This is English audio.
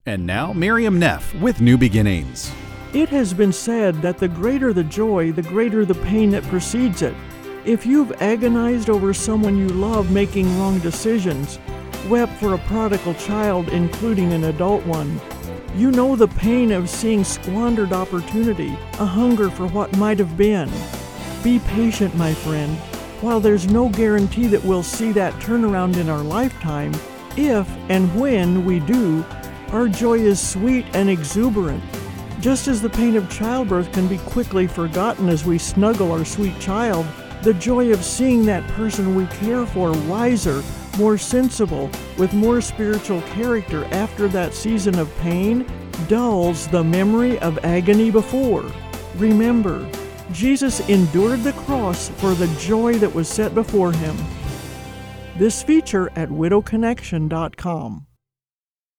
And now, Miriam Neff with New Beginnings. It has been said that the greater the joy, the greater the pain that precedes it. If you've agonized over someone you love making wrong decisions, wept for a prodigal child, including an adult one, you know the pain of seeing squandered opportunity, a hunger for what might have been. Be patient, my friend. While there's no guarantee that we'll see that turnaround in our lifetime, if and when we do, our joy is sweet and exuberant. Just as the pain of childbirth can be quickly forgotten as we snuggle our sweet child, the joy of seeing that person we care for wiser, more sensible, with more spiritual character after that season of pain dulls the memory of agony before. Remember, Jesus endured the cross for the joy that was set before him. This feature at widowconnection.com.